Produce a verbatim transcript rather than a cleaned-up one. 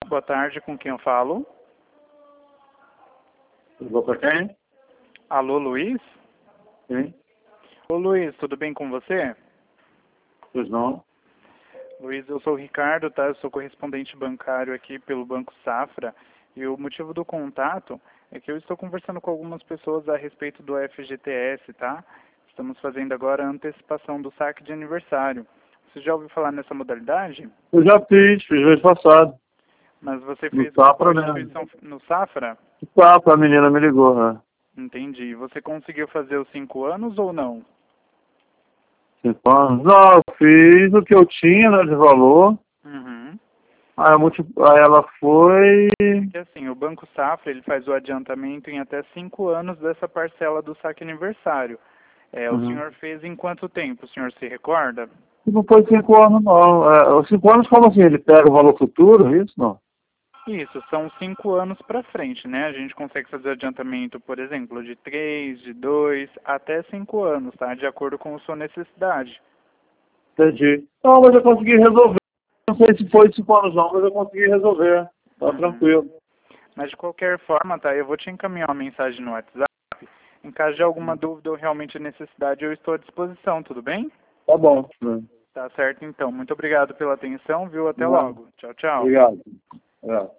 Boa tarde, com quem eu falo? Ligou para quem? Alô, Luiz? Sim. Ô, Luiz, tudo bem com você? Pois não. Luiz, eu sou o Ricardo, tá? Eu sou correspondente bancário aqui pelo Banco Safra. E o motivo do contato é que eu estou conversando com algumas pessoas a respeito do F G T S, tá? Estamos fazendo agora a antecipação do saque de aniversário. Você já ouviu falar nessa modalidade? Eu já fiz, fiz mês passado. Mas você No fez com Safra qual mesmo. instituição? No Safra? No Safra, a menina me ligou, né? Entendi. Você conseguiu fazer os cinco anos ou não? Cinco anos? Não, eu fiz o que eu tinha, né, de valor. Uhum. Aí, a multi... Aí ela foi... Que assim, o Banco Safra ele faz o adiantamento em até cinco anos dessa parcela do saque aniversário. É, o Uhum. senhor fez em quanto tempo? O senhor se recorda? Não foi cinco anos, não. É, os cinco anos, como assim? Ele pega o valor futuro, é isso? Não. Isso, são cinco anos para frente, né? A gente consegue fazer adiantamento, por exemplo, de três, de dois, até cinco anos, tá? De acordo com a sua necessidade. Entendi. Não, mas eu consegui resolver. Não sei se foi cinco anos não, mas eu consegui resolver. Tá Uhum. tranquilo. Mas de qualquer forma, tá? Eu vou te encaminhar uma mensagem no WhatsApp. Em caso de alguma dúvida ou realmente necessidade, eu estou à disposição, tudo bem? Tá bom. Tá certo, então. Muito obrigado pela atenção, viu? Até Não. logo. Tchau, tchau. Obrigado. É.